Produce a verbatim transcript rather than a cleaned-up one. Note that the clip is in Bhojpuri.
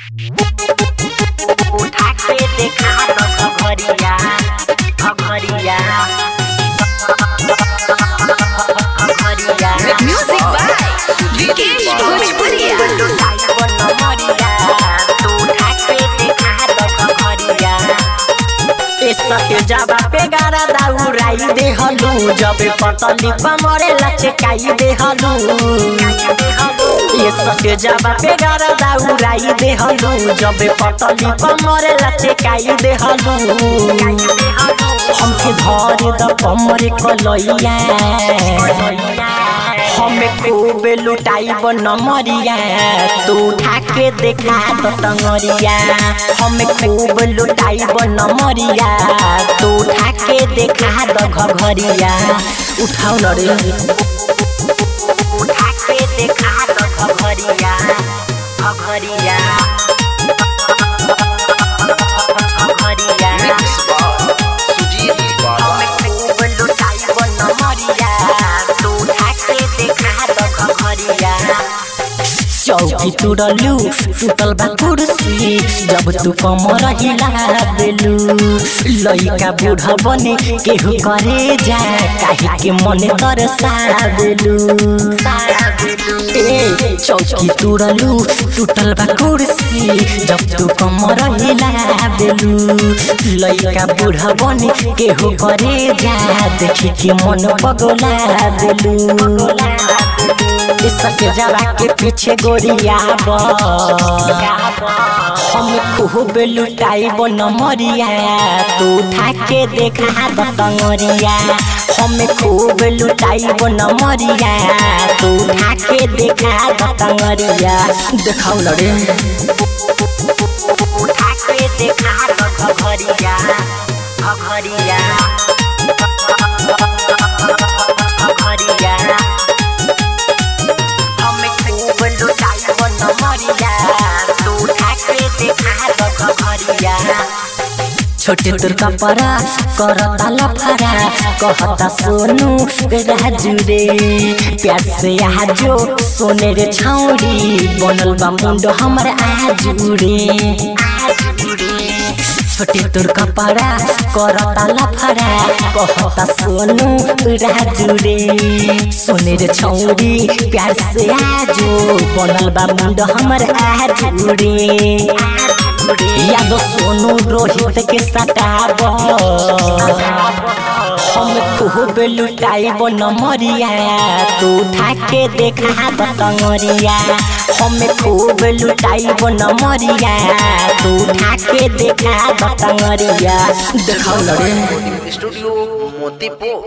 उठा के देखा दो घरिया घरिया घरिया म्यूजिक बाय विकेश भोजपुरिया। तू उठा के देखा दो घरिया सके जाबा पे गारा दाउराई दे हलू जब पतली कमरे लचकाई दे हलू ये सके जाबा पे गारा दाउराई दे हलू जब पतली कमरे लचकाई दे हलू हमके धर द कमरे कलैया हमें खूब लुटाइब नमरिया तू उठा के देखा तो टंगरिया हमें खूब लुटाइब नमरिया तू उठा के देखा दो घरिया उठाओ न रे उठा के देखा दो घरिया घरिया घरिया हमें खूब लुटाइब नमरिया तू उठा के देखा दो घरिया चौकी तुरलू टूटल बा कुर्सी जब तू कमर हिला देलू लइका बूढ़ा बने केहू करे जा काहे के मन तरसा देलू ए चौकी तुरलू टूटल बा कुर्सी जब तू कमर हिला देलू लइका बूढ़ा बने केहू करे जा देखी के मन पगला देलू सके जावा के पीछे गोरिया हम खूब लुटाइब नमरिया तू उठा के देखा दो टंगरिया हम खूब लुटाइब नमरिया तू उठा के देखा दो टंगरिया देखाओ न रे उठा के देखा दो घरिया घरिया घरिया छोटे तोर कपड़ा करता लफड़ा कहता सोनू राजू रे प्यार से आजो सोने रे छौरी बनल बा मुंडो हमर आजू रे छोटे तोर कपड़ा करता लफड़ा कहता सोनू राजू रे सोने रे छौरी प्यार से आजो बनल बा मुंडो हमर आजू रे यादो सोनू रोहित के सटाब हम खूब लुटाइब नमरिया तू उठा के देखा दो टंगरिया हम खूब लुटाइब नमरिया तू उठा के देखा दो टंगरिया देखाओ न रे स्टूडियो मोतीपुर।